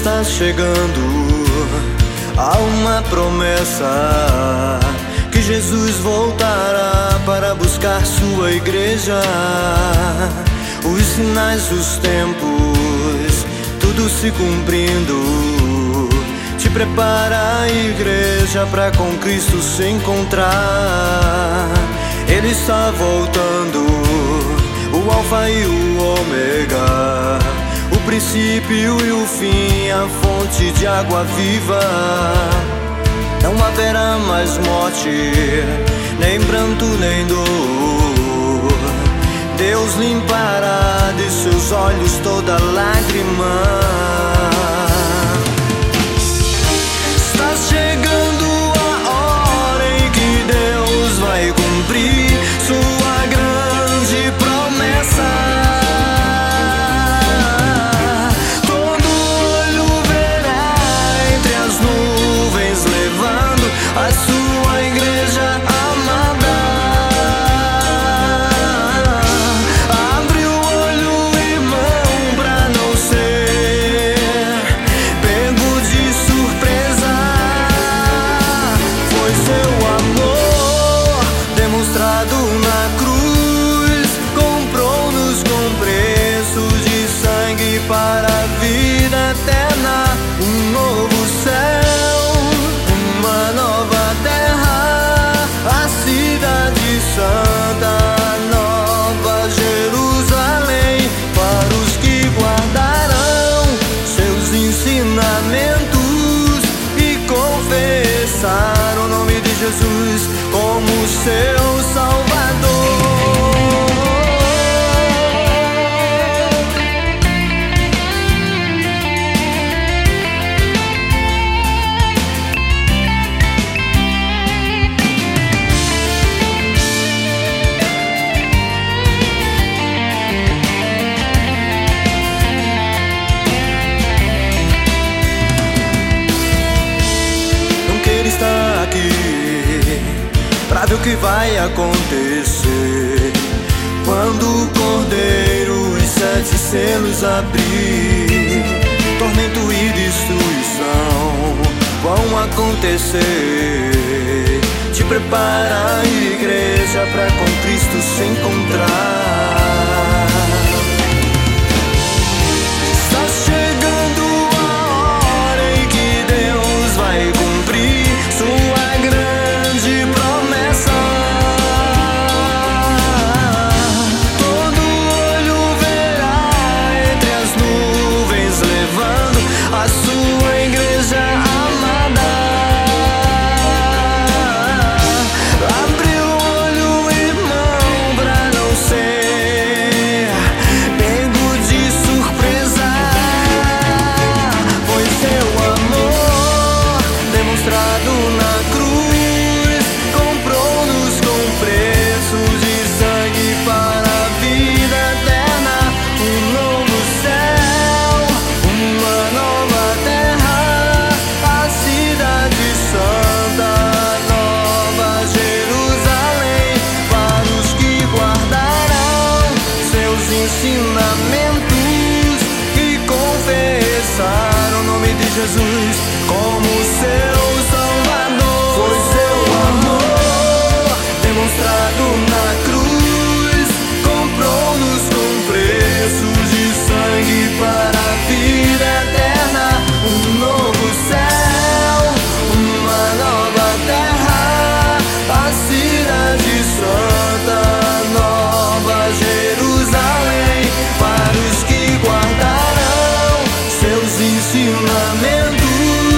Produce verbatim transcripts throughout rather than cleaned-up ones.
está chegando. Há uma promessa que Jesus voltará para buscar sua igreja. Os sinais dos tempos, tudo se cumprindo. Te prepara a igreja para com Cristo se encontrar. Ele está voltando, o Alfa e o Ômega, o princípio e o fim, a fonte de água viva. Não haverá mais morte, nem pranto, nem dor. Deus limpará de seus olhos toda lágrima. Está chegando a hora em que Deus vai cumprir sua grande promessa. Todo olho verá entre as nuvens levando a sua igreja amada. Abre o olho, irmão, pra não ser pego de surpresa. Foi seu amor demonstrado na cruz, comprou-nos com preço de sangue para a vida eterna. Um novo céu, uma nova terra, a cidade santa, Nova Jerusalém, para os que guardarão seus ensinamentos e confessaram o nome de Jesus como seu Salvador. Está aqui pra ver o que vai acontecer quando o Cordeiro os sete selos abrir. Tormento e destruição vão acontecer. Te prepara a igreja pra com Cristo se encontrar. Está chegando a hora em que Deus vai cumprir sua grande promessa. Todo olho verá entre as nuvens levando a sua igreja amada. Abre o olho, irmão, pra não ser pego de surpresa. Foi seu amor demonstrado na cruz, comprou-nos com preço de sangue para a vida eterna. Um novo céu, uma nova terra, a cidade santa, Nova Jerusalém, para os que guardarão seus ensinamentos e confessaram o nome de Jesus como seu Salvador. Foi seu amor demonstrado na cruz, comprou-nos com preço de sangue para a vida eterna. Um novo céu, uma nova terra, a cidade santa, Nova Jerusalém, para os que guardarão seus ensinamentos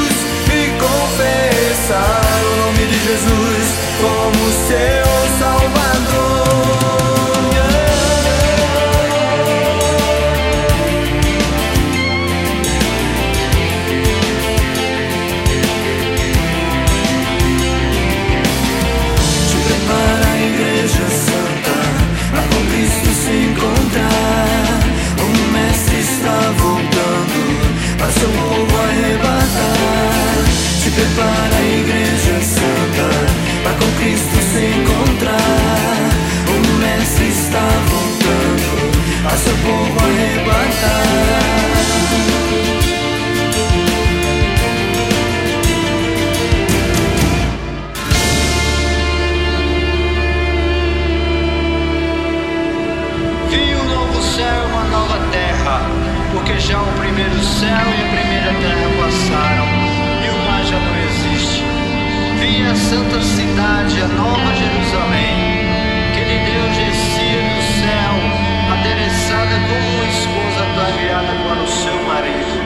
porque já o primeiro céu e a primeira terra passaram, e o mar já não existe. Vi a santa cidade, a nova Jerusalém, que de Deus descia do céu, adereçada como uma esposa ataviada para o seu marido.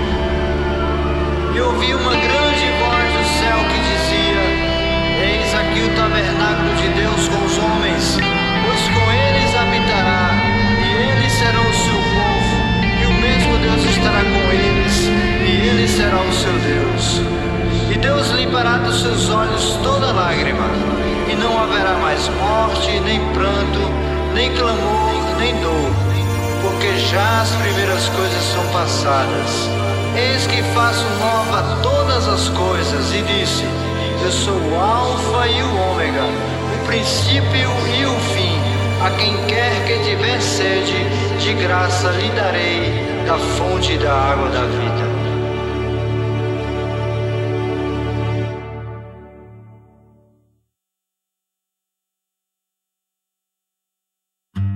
E ouvi uma grande voz do céu que dizia: eis aqui o tabernáculo de Deus com os homens, pois com eles habitará, e eles serão o seu povo, e o mesmo Deus estará com eles, e ele será o seu Deus. E Deus limpará dos seus olhos toda lágrima, e não haverá mais morte, nem pranto, nem clamor, nem dor, porque já as primeiras coisas são passadas. Eis que faço nova todas as coisas, e disse: eu sou o Alfa e o Ômega, o princípio e o fim. A quem quer que tiver sede, de graça lhe darei da fonte da água da vida.